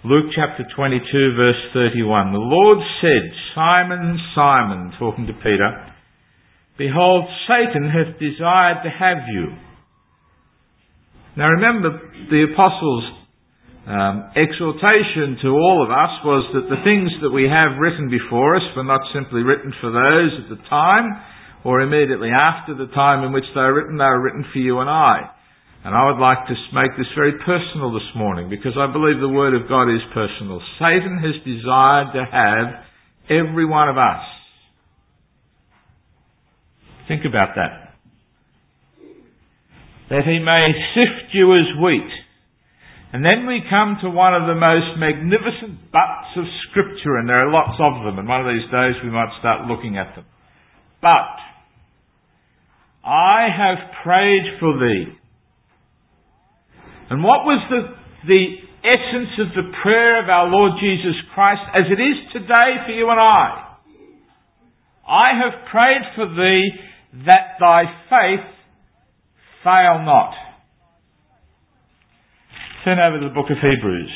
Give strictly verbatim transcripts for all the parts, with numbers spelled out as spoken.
Luke chapter twenty-two, verse thirty-one. The Lord said, Simon, Simon, talking to Peter, behold, Satan hath desired to have you. Now remember, the apostles' um, exhortation to all of us was that the things that we have written before us were not simply written for those at the time or immediately after the time in which they were written. They were written for you and I. And I would like to make this very personal this morning, because I believe the Word of God is personal. Satan has desired to have every one of us. Think about that. That he may sift you as wheat. And then we come to one of the most magnificent buts of Scripture, and there are lots of them, and one of these days we might start looking at them. But I have prayed for thee. And what was the, the essence of the prayer of our Lord Jesus Christ, as it is today for you and I? I have prayed for thee that thy faith fail not. Turn over to the book of Hebrews.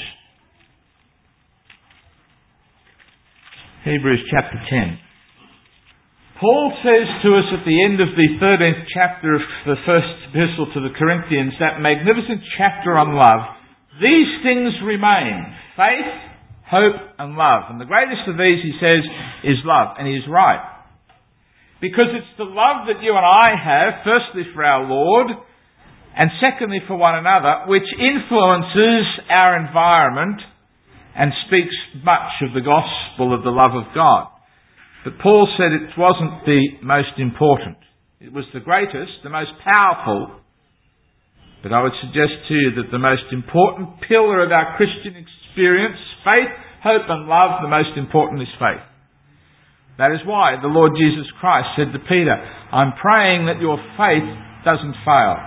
Hebrews chapter ten. Paul says to us at the end of the thirteenth chapter of the first epistle to the Corinthians, that magnificent chapter on love, these things remain: faith, hope and love. And the greatest of these, he says, is love. And he's right. Because it's the love that you and I have, firstly for our Lord, and secondly for one another, which influences our environment and speaks much of the gospel of the love of God. But Paul said it wasn't the most important. It was the greatest, the most powerful. But I would suggest to you that the most important pillar of our Christian experience, faith, hope and love, the most important is faith. That is why the Lord Jesus Christ said to Peter, I'm praying that your faith doesn't fail.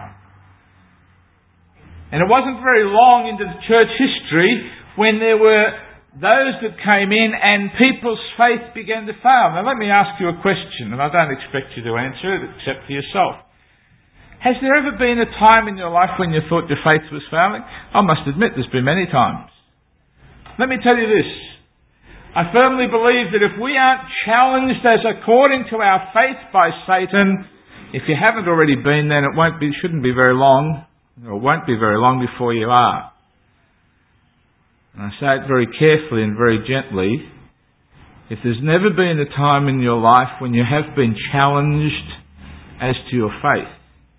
And it wasn't very long into the church history when there were those that came in and people's faith began to fail. Now let me ask you a question, and I don't expect you to answer it except for yourself. Has there ever been a time in your life when you thought your faith was failing? I must admit there's been many times. Let me tell you this. I firmly believe that if we aren't challenged as according to our faith by Satan, if you haven't already been, then it won't be, shouldn't be very long, or won't be very long before you are. And I say it very carefully and very gently. If there's never been a time in your life when you have been challenged as to your faith,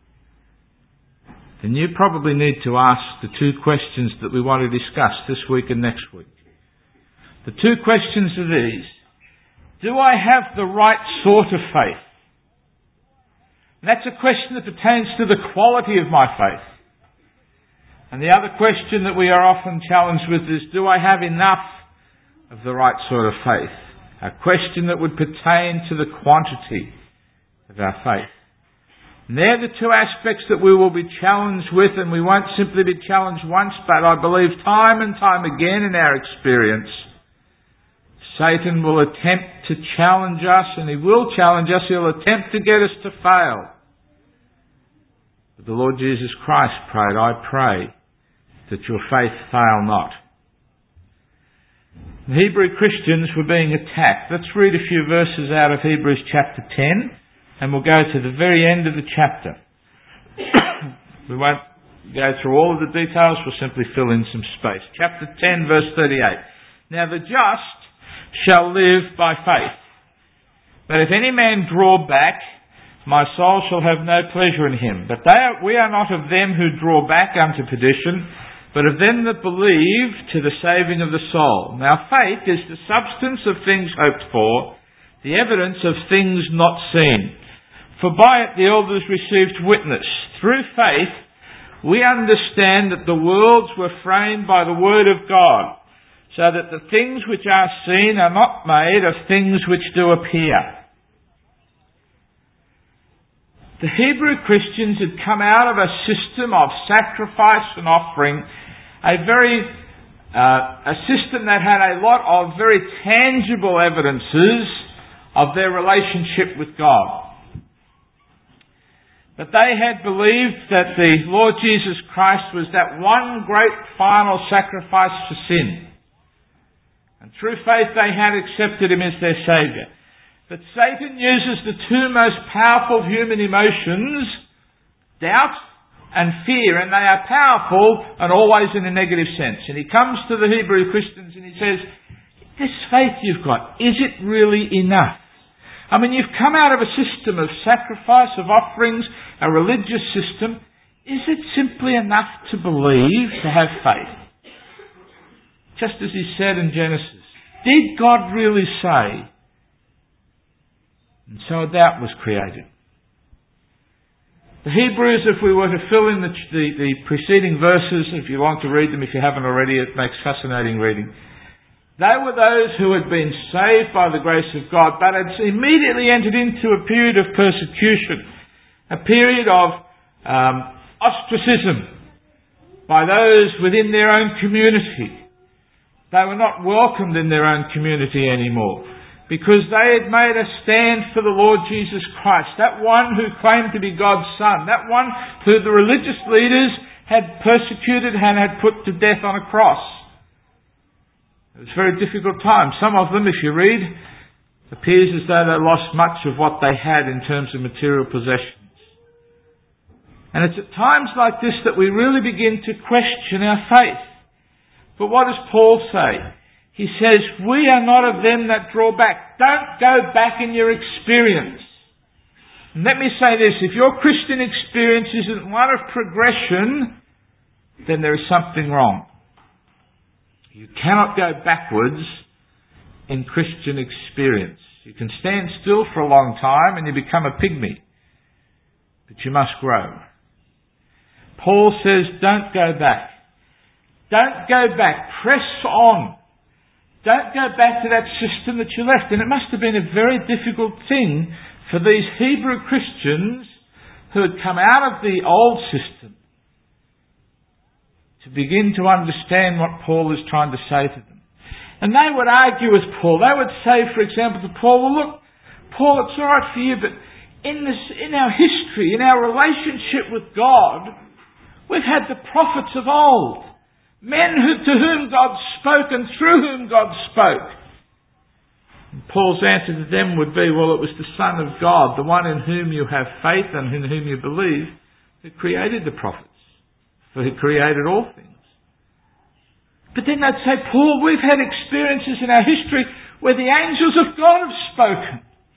then you probably need to ask the two questions that we want to discuss this week and next week. The two questions are these. Do I have the right sort of faith? And that's a question that pertains to the quality of my faith. And the other question that we are often challenged with is, do I have enough of the right sort of faith? A question that would pertain to the quantity of our faith. And they're the two aspects that we will be challenged with, and we won't simply be challenged once, but I believe time and time again in our experience, Satan will attempt to challenge us, and he will challenge us. He'll attempt to get us to fail. But the Lord Jesus Christ prayed, I pray that your faith fail not. The Hebrew Christians were being attacked. Let's read a few verses out of Hebrews chapter ten, and we'll go to the very end of the chapter. We won't go through all of the details, we'll simply fill in some space. Chapter ten, verse thirty-eight. Now the just shall live by faith. But if any man draw back, my soul shall have no pleasure in him. But they are, we are not of them who draw back unto perdition, but of them that believe to the saving of the soul. Now faith is the substance of things hoped for, the evidence of things not seen. For by it the elders received witness. Through faith we understand that the worlds were framed by the word of God, so that the things which are seen are not made of things which do appear. The Hebrew Christians had come out of a system of sacrifice and offering, a very uh, a system that had a lot of very tangible evidences of their relationship with God. But they had believed that the Lord Jesus Christ was that one great final sacrifice for sin. And through faith they had accepted him as their Saviour. But Satan uses the two most powerful human emotions, doubt and fear, and they are powerful and always in a negative sense. And he comes to the Hebrew Christians and he says, this faith you've got, is it really enough? I mean, you've come out of a system of sacrifice, of offerings, a religious system. Is it simply enough to believe, to have faith? Just as he said in Genesis, did God really say? And so a doubt was created. The Hebrews, if we were to fill in the, the, the preceding verses, if you want to read them, if you haven't already, it makes fascinating reading. They were those who had been saved by the grace of God, but had immediately entered into a period of persecution, a period of um, ostracism by those within their own community. They were not welcomed in their own community anymore, because they had made a stand for the Lord Jesus Christ, that one who claimed to be God's Son, that one who the religious leaders had persecuted and had put to death on a cross. It was a very difficult time. Some of them, if you read, appears as though they lost much of what they had in terms of material possessions. And it's at times like this that we really begin to question our faith. But what does Paul say? He says, we are not of them that draw back. Don't go back in your experience. And let me say this, if your Christian experience isn't one of progression, then there is something wrong. You cannot go backwards in Christian experience. You can stand still for a long time and you become a pygmy. But you must grow. Paul says, don't go back. Don't go back. Press on. Don't go back to that system that you left. And it must have been a very difficult thing for these Hebrew Christians who had come out of the old system to begin to understand what Paul is trying to say to them. And they would argue with Paul. They would say, for example, to Paul, well look, Paul, it's all right for you, but in this, in our history, in our relationship with God, we've had the prophets of old. Men who, to whom God spoke and through whom God spoke. And Paul's answer to them would be, well, it was the Son of God, the one in whom you have faith and in whom you believe, who created the prophets. For he created all things. But then they'd say, Paul, we've had experiences in our history where the angels of God have spoken.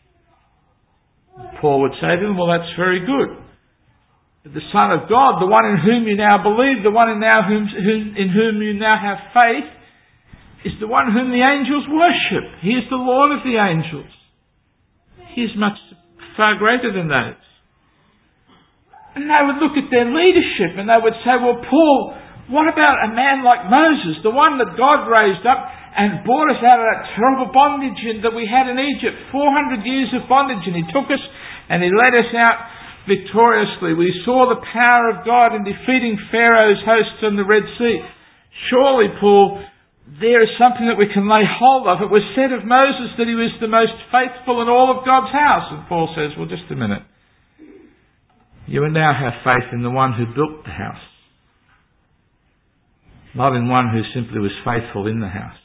Paul would say to them, well, that's very good. But the Son of God, the one in whom you now believe, the one in, now whom, whom, in whom you now have faith, is the one whom the angels worship. He is the Lord of the angels. He is much far greater than those. And they would look at their leadership and they would say, well, Paul, what about a man like Moses, the one that God raised up and brought us out of that terrible bondage that we had in Egypt, four hundred years of bondage, and he took us and he led us out victoriously. We saw the power of God in defeating Pharaoh's hosts on the Red Sea. Surely, Paul, there is something that we can lay hold of. It was said of Moses that he was the most faithful in all of God's house. And Paul says, well, just a minute. You now have faith in the one who built the house, not in one who simply was faithful in the house.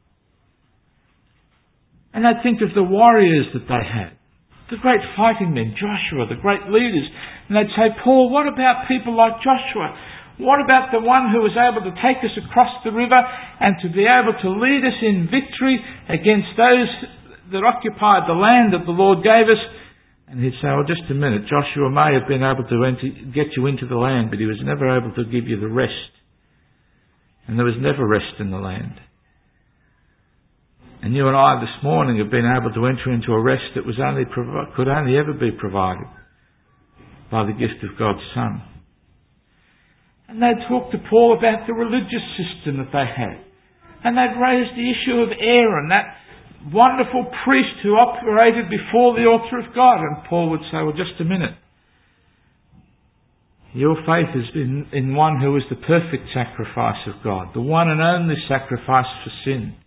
And they'd think of the warriors that they had, the great fighting men, Joshua, the great leaders. And they'd say, Paul, what about people like Joshua? What about the one who was able to take us across the river and to be able to lead us in victory against those that occupied the land that the Lord gave us? And he'd say, well, just a minute, Joshua may have been able to enter, get you into the land, but he was never able to give you the rest. And there was never rest in the land. And you and I this morning have been able to enter into a rest that was only provi- could only ever be provided by the gift of God's Son. And they'd talk to Paul about the religious system that they had. And they'd raise the issue of Aaron, that wonderful priest who operated before the altar of God. And Paul would say, well, just a minute. Your faith is in, in one who is the perfect sacrifice of God, the one and only sacrifice for sin.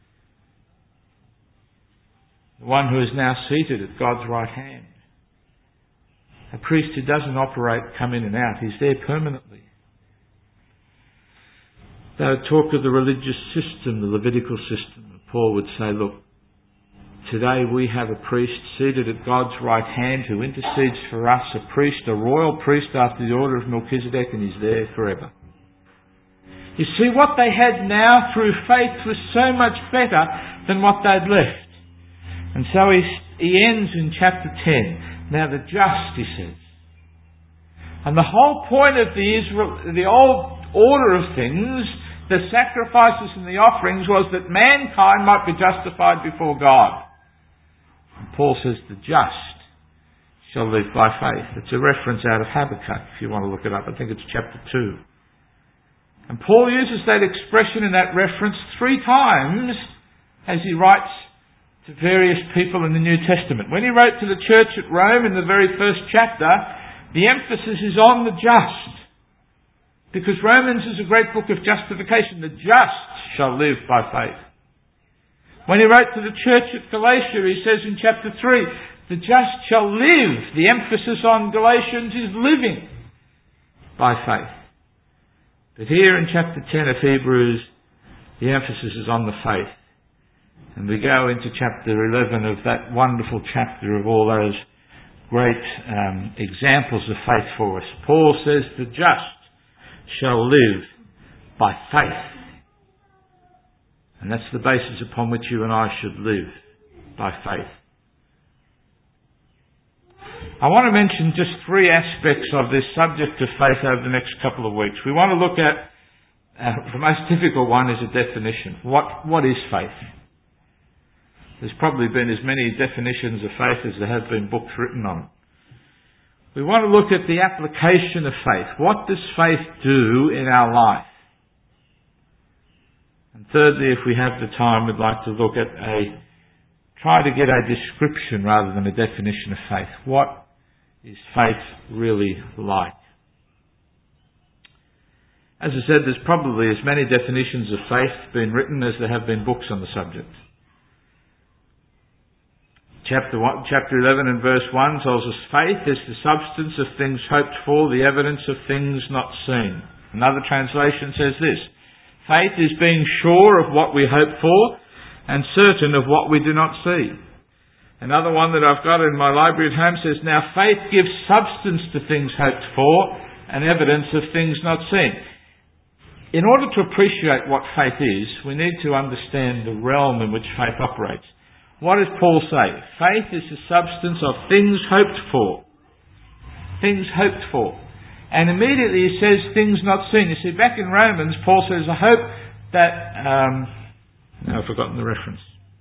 The one who is now seated at God's right hand. A priest who doesn't operate, come in and out. He's there permanently. They would talk of the religious system, the Levitical system, Paul would say, look, today we have a priest seated at God's right hand who intercedes for us, a priest, a royal priest after the order of Melchizedek, and he's there forever. You see, what they had now through faith was so much better than what they'd left. And so he, he ends in chapter ten. Now the just, he says. And the whole point of the Israel, the old order of things, the sacrifices and the offerings, was that mankind might be justified before God. And Paul says the just shall live by faith. It's a reference out of Habakkuk, if you want to look it up. I think it's chapter two. And Paul uses that expression in that reference three times as he writes to various people in the New Testament. When he wrote to the church at Rome in the very first chapter, the emphasis is on the just. Because Romans is a great book of justification. The just shall live by faith. When he wrote to the church at Galatia, he says in chapter three, the just shall live. The emphasis on Galatians is living by faith. But here in chapter ten of Hebrews, the emphasis is on the faith. And we go into chapter eleven of that wonderful chapter of all those great um, examples of faith for us. Paul says the just shall live by faith. And that's the basis upon which you and I should live, by faith. I want to mention just three aspects of this subject of faith over the next couple of weeks. We want to look at, uh, the most difficult one is a definition. What, what is faith? There's probably been as many definitions of faith as there have been books written on it. We want to look at the application of faith. What does faith do in our life? And thirdly, if we have the time, we'd like to look at a, try to get a description rather than a definition of faith. What is faith really like? As I said, there's probably as many definitions of faith been written as there have been books on the subject. Chapter one, chapter eleven and verse one tells us faith is the substance of things hoped for, the evidence of things not seen. Another translation says this: faith is being sure of what we hope for and certain of what we do not see. Another one that I've got in my library at home says, now faith gives substance to things hoped for and evidence of things not seen. In order to appreciate what faith is, we need to understand the realm in which faith operates. What does Paul say? Faith is the substance of things hoped for. Things hoped for. And immediately he says things not seen. You see, back in Romans, Paul says, I hope that... Um, now I've forgotten the reference.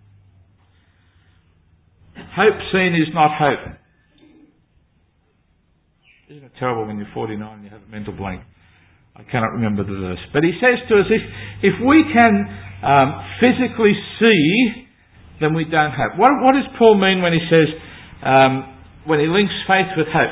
Hope seen is not hope. Isn't it terrible when you're forty-nine and you have a mental blank? I cannot remember the verse. But he says to us, if, if we can um, physically see... then we don't hope. What, what does Paul mean when he says, um, when he links faith with hope?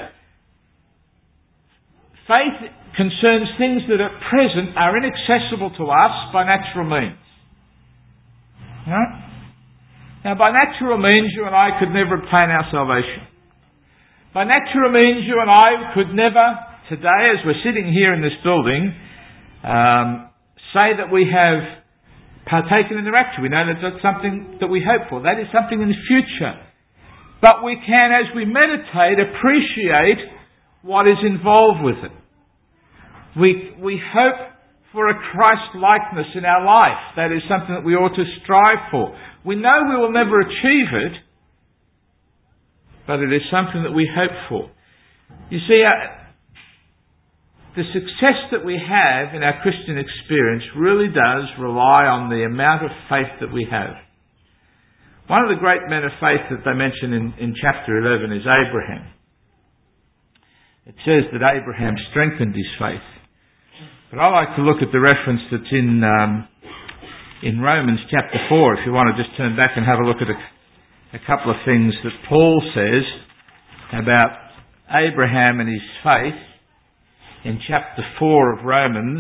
Faith concerns things that at present are inaccessible to us by natural means. Right? Now, by natural means, you and I could never obtain our salvation. By natural means, you and I could never, today, as we're sitting here in this building, um, say that we have partaken in the rapture. We know that that's something that we hope for. That is something in the future. But we can, as we meditate, appreciate what is involved with it. We, we hope for a Christ-likeness in our life. That is something that we ought to strive for. We know we will never achieve it, but it is something that we hope for. You see, uh, the success that we have in our Christian experience really does rely on the amount of faith that we have. One of the great men of faith that they mention in, in chapter eleven is Abraham. It says that Abraham strengthened his faith. But I like to look at the reference that's in um, in Romans chapter four, if you want to just turn back and have a look at a, a couple of things that Paul says about Abraham and his faith. In chapter four of Romans,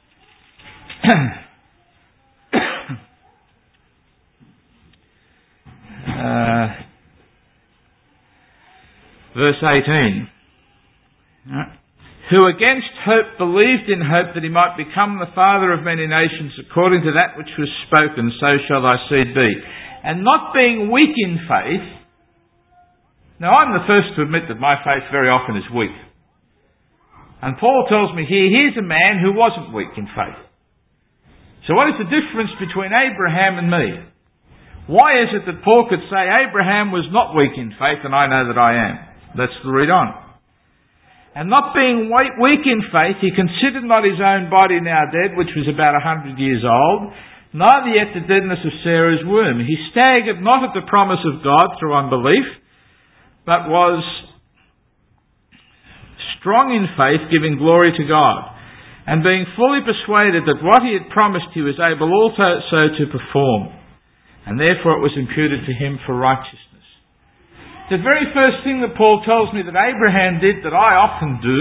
uh, verse eighteen. who against hope believed in hope that he might become the father of many nations according to that which was spoken, so shall thy seed be. And not being weak in faith. Now I'm the first to admit that my faith very often is weak. And Paul tells me here, here's a man who wasn't weak in faith. So what is the difference between Abraham and me? Why is it that Paul could say Abraham was not weak in faith and I know that I am? Let's read on. And not being weak in faith, he considered not his own body now dead, which was about a hundred years old, neither yet the deadness of Sarah's womb. He staggered not at the promise of God through unbelief, but was strong in faith, giving glory to God, and being fully persuaded that what he had promised he was able also so to perform. And therefore it was imputed to him for righteousness. The very first thing that Paul tells me that Abraham did that I often do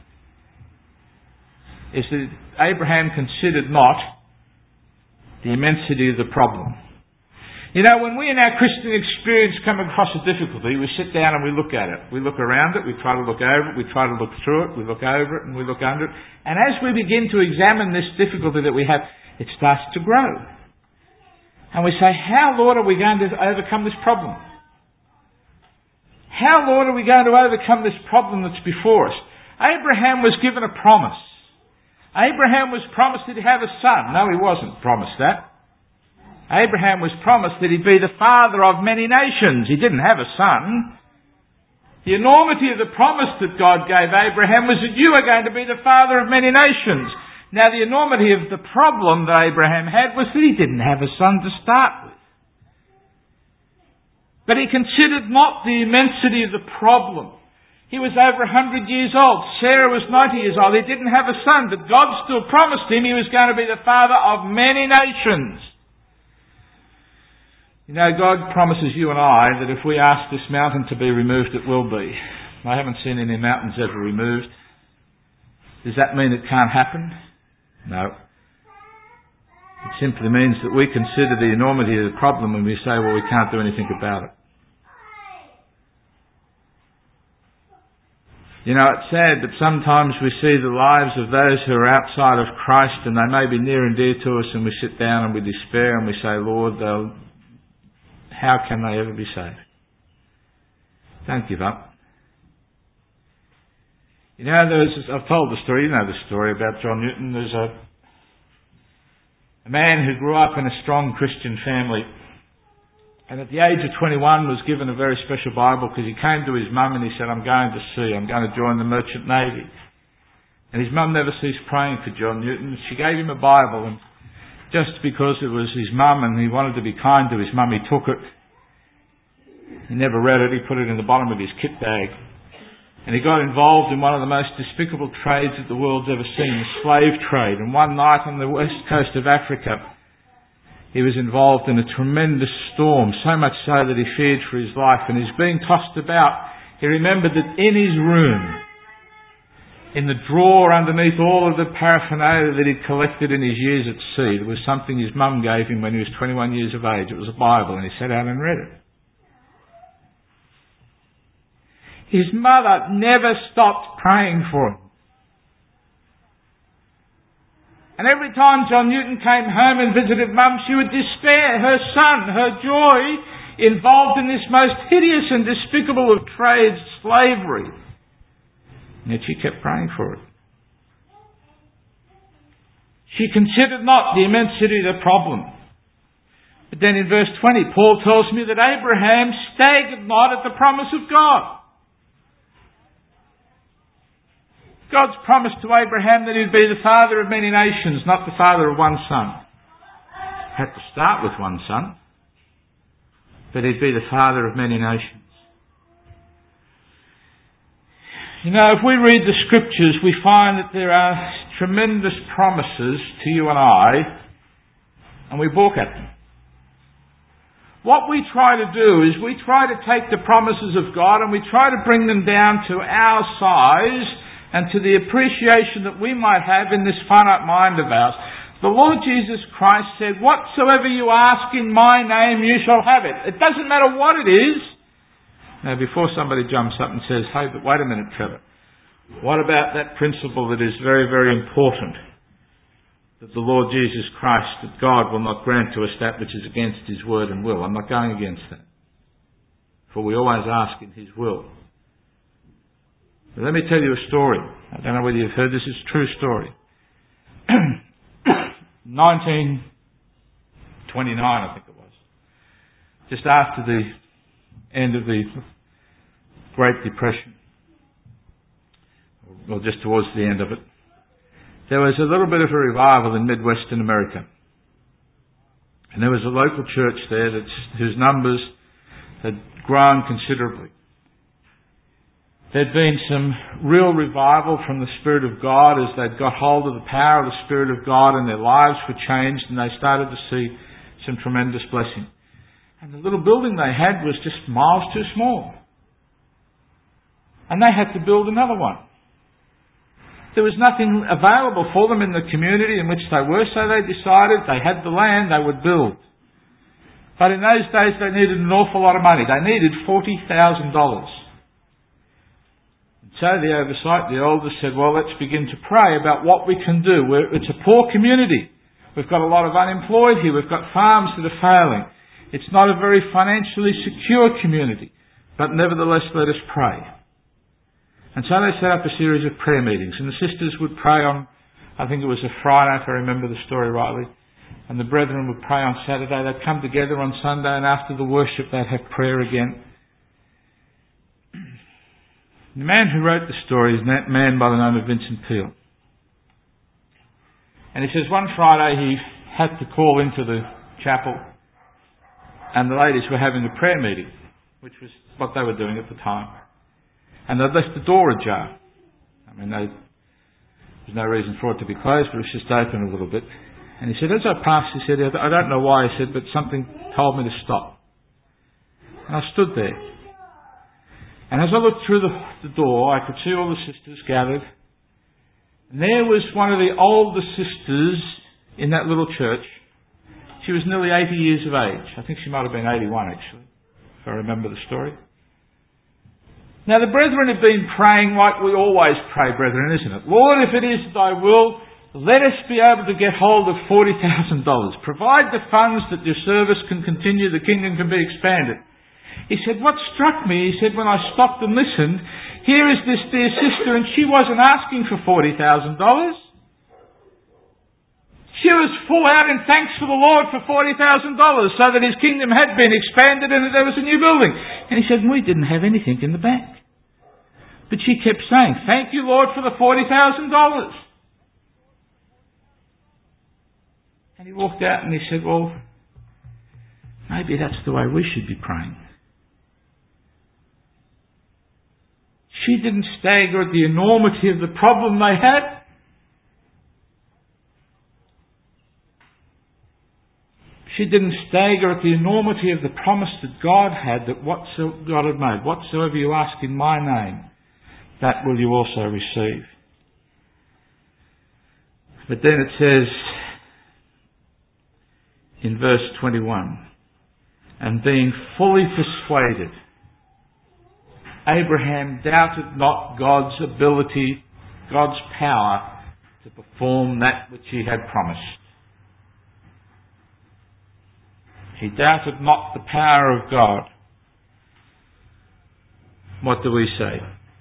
is that Abraham considered not the immensity of the problem. You know, when we in our Christian experience come across a difficulty, we sit down and we look at it. We look around it, we try to look over it, we try to look through it, we look over it and we look under it. And as we begin to examine this difficulty that we have, it starts to grow. And we say, how, Lord, are we going to overcome this problem? How, Lord, are we going to overcome this problem that's before us? Abraham was given a promise. Abraham was promised that he'd have a son. No, he wasn't promised that. Abraham was promised that he'd be the father of many nations. He didn't have a son. The enormity of the promise that God gave Abraham was that you are going to be the father of many nations. Now, the enormity of the problem that Abraham had was that he didn't have a son to start with. But he considered not the immensity of the problem. He was over a hundred years old. Sarah was ninety years old. He didn't have a son, but God still promised him he was going to be the father of many nations. You know, God promises you and I that if we ask this mountain to be removed, it will be. I haven't seen any mountains ever removed. Does that mean it can't happen? No. It simply means that we consider the enormity of the problem and we say, well, we can't do anything about it. You know, it's sad that sometimes we see the lives of those who are outside of Christ and they may be near and dear to us and we sit down and we despair and we say, Lord, they'll, how can they ever be saved? Don't give up. You know, there was, I've told the story, you know the story about John Newton. There's a, a man who grew up in a strong Christian family and at the age of twenty-one was given a very special Bible because he came to his mum and he said, I'm going to sea, I'm going to join the Merchant Navy. And his mum never ceased praying for John Newton. She gave him a Bible and just because it was his mum and he wanted to be kind to his mum, he took it. He never read it, he put it in the bottom of his kit bag. And he got involved in one of the most despicable trades that the world's ever seen, the slave trade. And one night on the west coast of Africa, he was involved in a tremendous storm, so much so that he feared for his life. And he's being tossed about. He remembered that in his room, in the drawer underneath all of the paraphernalia that he'd collected in his years at sea, there was something his mum gave him when he was twenty-one years of age. It was a Bible, and he sat down and read it. His mother never stopped praying for him. And every time John Newton came home and visited Mum, she would despair. Her son, her joy, involved in this most hideous and despicable of trades, slavery. And yet she kept praying for it. She considered not the immensity of the problem. But then in verse twenty, Paul tells me that Abraham staggered not at the promise of God. God's promised to Abraham that he'd be the father of many nations, not the father of one son. Had to start with one son, but he'd be the father of many nations. You know, if we read the scriptures, we find that there are tremendous promises to you and I, and we balk at them. What we try to do is we try to take the promises of God and we try to bring them down to our size and to the appreciation that we might have in this finite mind of ours. The Lord Jesus Christ said, whatsoever you ask in my name, you shall have it. It doesn't matter what it is. Now, before somebody jumps up and says, hey, but wait a minute, Trevor. What about that principle that is very, very important? That the Lord Jesus Christ, that God will not grant to us that which is against His word and will. I'm not going against that. For we always ask in His will. But let me tell you a story. I don't know whether you've heard this. It's a true story. nineteen twenty-nine, I think it was. Just after the end of the Great Depression. Or just towards the end of it. There was a little bit of a revival in Midwestern America. And there was a local church there that's, whose numbers had grown considerably. There'd been some real revival from the Spirit of God as they'd got hold of the power of the Spirit of God, and their lives were changed and they started to see some tremendous blessing. And the little building they had was just miles too small. And they had to build another one. There was nothing available for them in the community in which they were, so they decided they had the land, they would build. But in those days they needed an awful lot of money. They needed forty thousand dollars. So the oversight, the elders said, well, let's begin to pray about what we can do. We're, it's a poor community. We've got a lot of unemployed here. We've got farms that are failing. It's not a very financially secure community. But nevertheless, let us pray. And so they set up a series of prayer meetings. And the sisters would pray on, I think it was a Friday, if I remember the story rightly. And the brethren would pray on Saturday. They'd come together on Sunday, and after the worship they'd have prayer again. The man who wrote the story is a man by the name of Vincent Peale. And he says one Friday he had to call into the chapel, and the ladies were having a prayer meeting, which was what they were doing at the time. And they'd left the door ajar. I mean, they, there's no reason for it to be closed, but it was just open a little bit. And he said, as I passed, he said, I don't know why, he said, but something told me to stop. And I stood there. And as I looked through the, the door, I could see all the sisters gathered. And there was one of the older sisters in that little church. She was nearly eighty years of age. I think she might have been eighty-one, actually, if I remember the story. Now, the brethren have been praying like we always pray, brethren, isn't it? Lord, if it is thy will, let us be able to get hold of forty thousand dollars. Provide the funds that your service can continue, the kingdom can be expanded. He said, what struck me, he said, when I stopped and listened, here is this dear sister, and she wasn't asking for forty thousand dollars. She was full out in thanks for the Lord for forty thousand dollars, so that His kingdom had been expanded and that there was a new building. And he said, we didn't have anything in the bank. But she kept saying, thank you, Lord, for the forty thousand dollars. And he walked out and he said, well, maybe that's the way we should be praying. She didn't stagger at the enormity of the problem they had. She didn't stagger at the enormity of the promise that God had, that whatsoever God had made, whatsoever you ask in my name, that will you also receive. But then it says in verse twenty-one, and being fully persuaded, Abraham doubted not God's ability, God's power to perform that which He had promised. He doubted not the power of God. What do we say?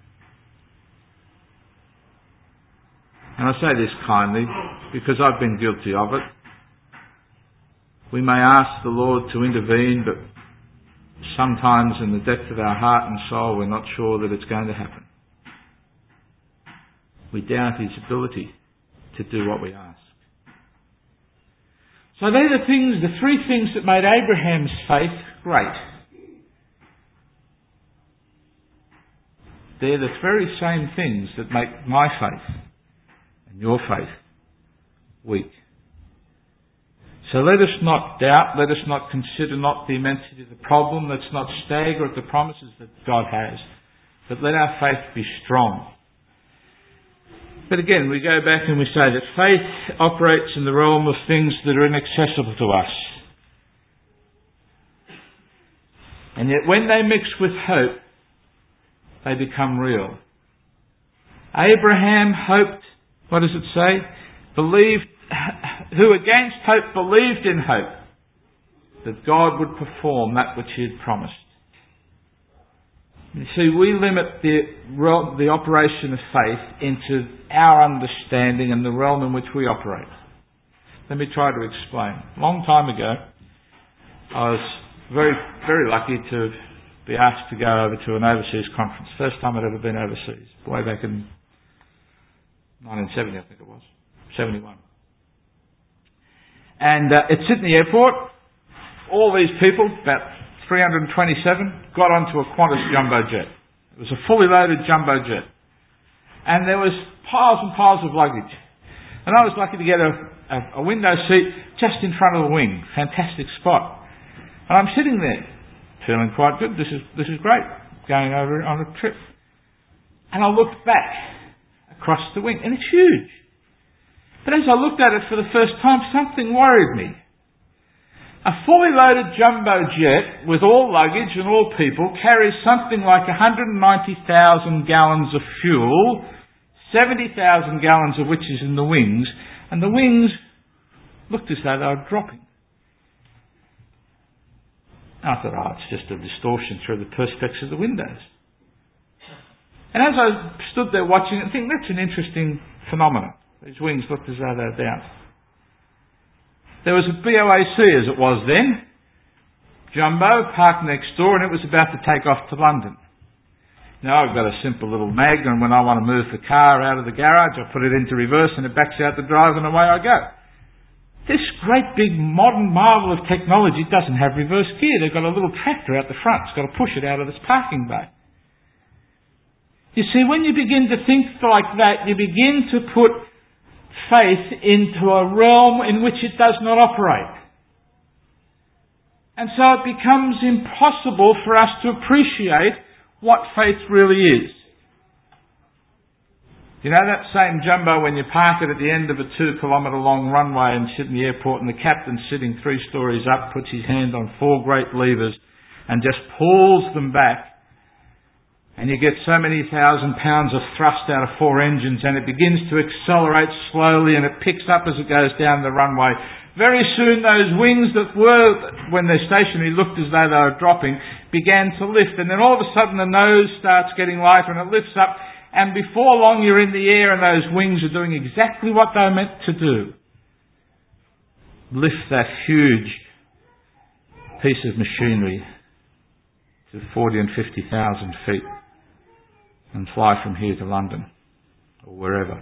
And I say this kindly because I've been guilty of it. We may ask the Lord to intervene, but sometimes in the depth of our heart and soul we're not sure that it's going to happen. We doubt His ability to do what we ask. So they're the things, the three things that made Abraham's faith great. They're the very same things that make my faith and your faith weak. So let us not doubt, let us not consider not the immensity of the problem, let's not stagger at the promises that God has, but let our faith be strong. But again, we go back and we say that faith operates in the realm of things that are inaccessible to us. And yet when they mix with hope, they become real. Abraham hoped, what does it say? Believed, who against hope believed in hope that God would perform that which he had promised. You see, we limit the, the operation of faith into our understanding and the realm in which we operate. Let me try to explain. A long time ago, I was very, very lucky to be asked to go over to an overseas conference. First time I'd ever been overseas. Way back in nineteen seventy, I think it was. seventy-one. And uh, at Sydney Airport, all these people, about three hundred twenty-seven, got onto a Qantas jumbo jet. It was a fully loaded jumbo jet. And there was piles and piles of luggage. And I was lucky to get a, a, a window seat just in front of the wing. Fantastic spot. And I'm sitting there, feeling quite good. This is this is great, going over on a trip. And I looked back across the wing, and it's huge. But as I looked at it for the first time, something worried me. A fully loaded jumbo jet with all luggage and all people carries something like one hundred ninety thousand gallons of fuel, seventy thousand gallons of which is in the wings, and the wings looked as though they were dropping. I thought, oh, it's just a distortion through the perspex of the windows. And as I stood there watching it, I think that's an interesting phenomenon. These wings looked as though they were down. There was a B O A C, as it was then, jumbo, parked next door, and it was about to take off to London. Now I've got a simple little mag, and when I want to move the car out of the garage, I put it into reverse and it backs out the drive and away I go. This great big modern marvel of technology doesn't have reverse gear. They've got a little tractor out the front. It's got to push it out of this parking bay. You see, when you begin to think like that, you begin to put faith into a realm in which it does not operate. And so it becomes impossible for us to appreciate what faith really is. You know that same jumbo when you park it at the end of a two kilometre long runway in Sydney Airport and the captain sitting three stories up puts his hand on four great levers and just pulls them back, and you get so many thousand pounds of thrust out of four engines, and it begins to accelerate slowly and it picks up as it goes down the runway. Very soon those wings that were, when they're stationary, looked as though they were dropping, began to lift, and then all of a sudden the nose starts getting lighter and it lifts up, and before long you're in the air and those wings are doing exactly what they're meant to do. Lift that huge piece of machinery to forty and fifty thousand feet and fly from here to London or wherever.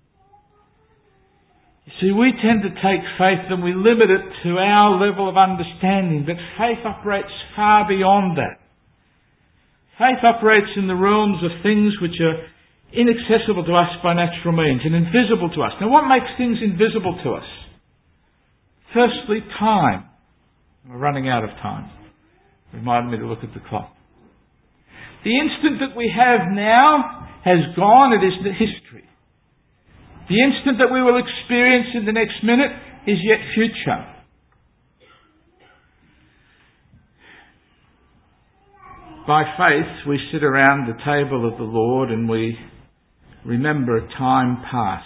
You see, we tend to take faith and we limit it to our level of understanding, but faith operates far beyond that. Faith operates in the realms of things which are inaccessible to us by natural means and invisible to us. Now, what makes things invisible to us? Firstly, time. We're running out of time. Reminded me to look at the clock. The instant that we have now has gone. It is the history. The instant that we will experience in the next minute is yet future. By faith, we sit around the table of the Lord and we remember a time past.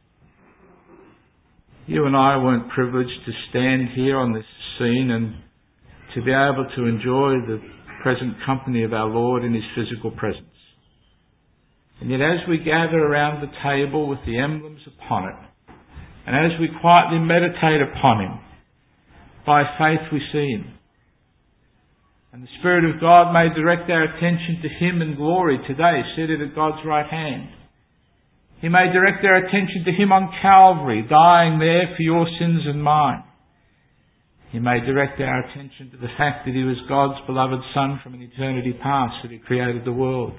You and I weren't privileged to stand here on this scene and to be able to enjoy the present company of our Lord in His physical presence. And yet as we gather around the table with the emblems upon it, and as we quietly meditate upon Him, by faith we see Him. And the Spirit of God may direct our attention to Him in glory today, seated at God's right hand. He may direct our attention to Him on Calvary, dying there for your sins and mine. He may direct our attention to the fact that He was God's beloved Son from an eternity past, that He created the world.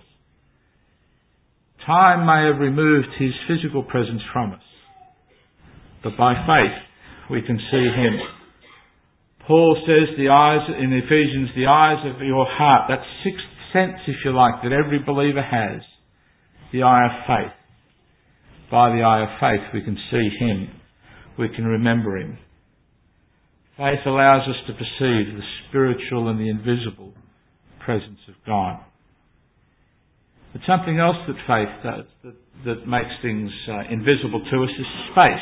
Time may have removed His physical presence from us, but by faith we can see Him. Paul says the eyes, in Ephesians, the eyes of your heart, that sixth sense, if you like, that every believer has, the eye of faith. By the eye of faith we can see Him, we can remember Him. Faith allows us to perceive the spiritual and the invisible presence of God. But something else that faith does, that, that makes things uh, invisible to us, is space.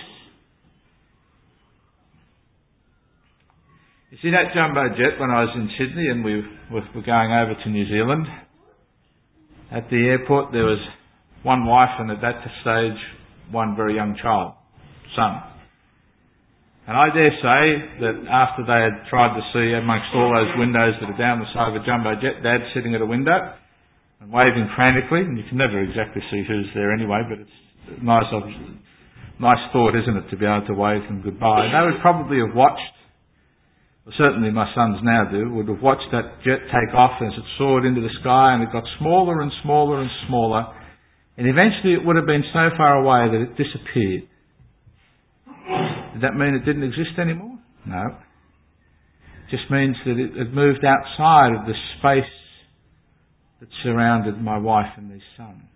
You see that jumbo jet when I was in Sydney and we were going over to New Zealand? At the airport there was one wife and at that stage one very young child, son. And I dare say that after they had tried to see amongst all those windows that are down the side of a jumbo jet, Dad sitting at a window and waving frantically, and you can never exactly see who's there anyway, but it's a nice, nice thought, isn't it, to be able to wave them goodbye. They would probably have watched, or certainly my sons now do, would have watched that jet take off as it soared into the sky and it got smaller and smaller and smaller, and eventually it would have been so far away that it disappeared. Did that mean it didn't exist anymore? No. It just means that it had moved outside of the space that surrounded my wife and their son.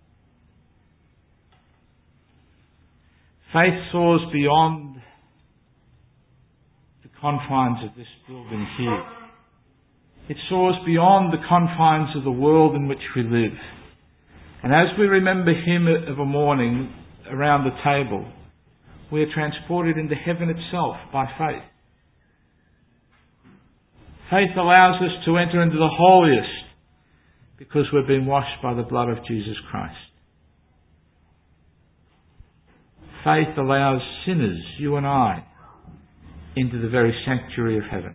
Faith soars beyond the confines of this building here. It soars beyond the confines of the world in which we live. And as we remember him of a morning around the table, we are transported into heaven itself by faith. Faith allows us to enter into the holiest because we've been washed by the blood of Jesus Christ. Faith allows sinners, you and I, into the very sanctuary of heaven.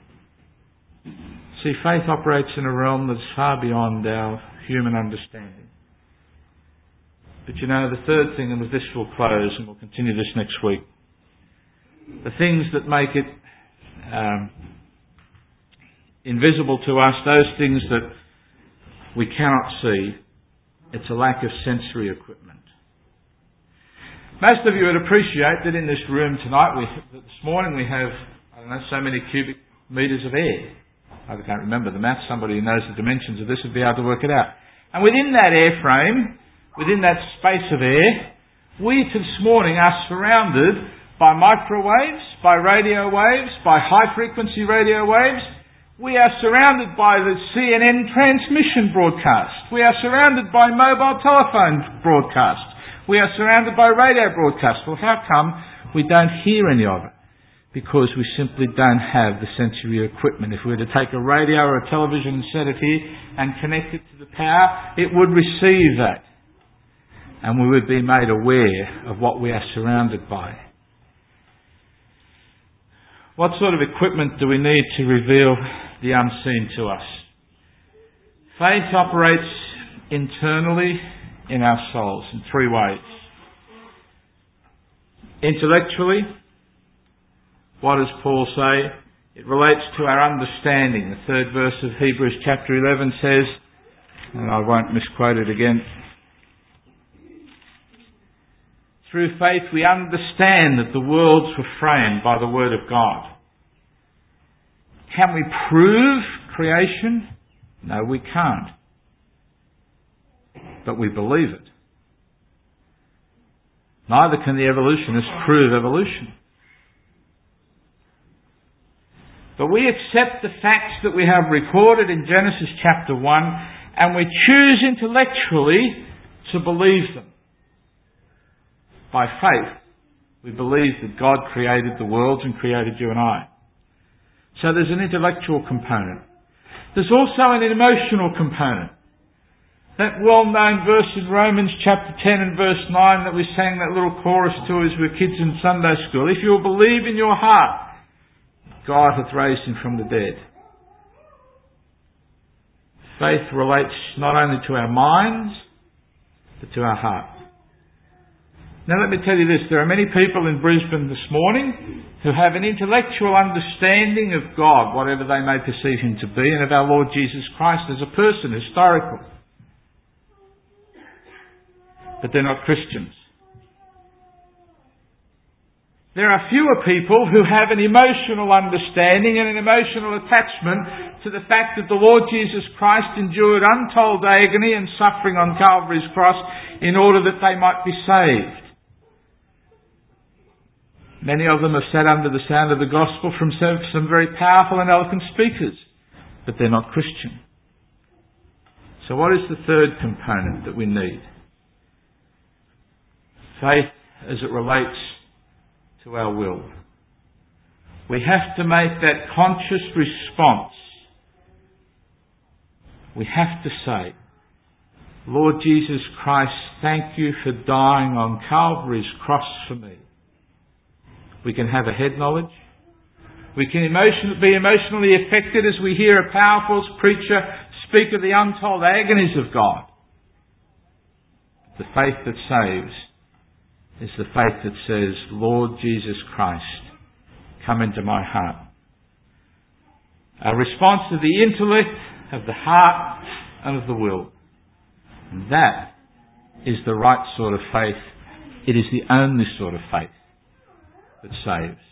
See, faith operates in a realm that's far beyond our human understanding. But you know, the third thing, and with this we'll close and we'll continue this next week, the things that make it um, invisible to us, those things that we cannot see, it's a lack of sensory equipment. Most of you would appreciate that in this room tonight, we, this morning we have, I don't know, so many cubic metres of air. I can't remember the math. Somebody who knows the dimensions of this would be able to work it out. And within that air frame, within that space of air, we this morning are surrounded by microwaves, by radio waves, by high-frequency radio waves. We are surrounded by the C N N transmission broadcast. We are surrounded by mobile telephone broadcasts. We are surrounded by radio broadcasts. Well, how come we don't hear any of it? Because we simply don't have the sensory equipment. If we were to take a radio or a television and set it here and connect it to the power, it would receive that. And we would be made aware of what we are surrounded by. What sort of equipment do we need to reveal the unseen to us? Faith operates internally in our souls in three ways. Intellectually, what does Paul say? It relates to our understanding. The third verse of Hebrews chapter eleven says, and I won't misquote it again, through faith we understand that the worlds were framed by the Word of God. Can we prove creation? No, we can't. But we believe it. Neither can the evolutionists prove evolution. But we accept the facts that we have recorded in Genesis chapter one, and we choose intellectually to believe them. By faith, we believe that God created the worlds and created you and I. So there's an intellectual component. There's also an emotional component. That well-known verse in Romans chapter ten and verse nine that we sang that little chorus to as we were kids in Sunday school. If you'll believe in your heart, God hath raised him from the dead. Faith relates not only to our minds, but to our heart. Now let me tell you this, there are many people in Brisbane this morning who have an intellectual understanding of God, whatever they may perceive him to be, and of our Lord Jesus Christ as a person, historical. But they're not Christians. There are fewer people who have an emotional understanding and an emotional attachment to the fact that the Lord Jesus Christ endured untold agony and suffering on Calvary's cross in order that they might be saved. Many of them have sat under the sound of the gospel from some very powerful and eloquent speakers, but they're not Christian. So what is the third component that we need? Faith as it relates to our will. We have to make that conscious response. We have to say, Lord Jesus Christ, thank you for dying on Calvary's cross for me. We can have a head knowledge. We can emotion, be emotionally affected as we hear a powerful preacher speak of the untold agonies of God. The faith that saves is the faith that says, Lord Jesus Christ, come into my heart. A response of the intellect, of the heart, and of the will. And that is the right sort of faith. It is the only sort of faith that saves.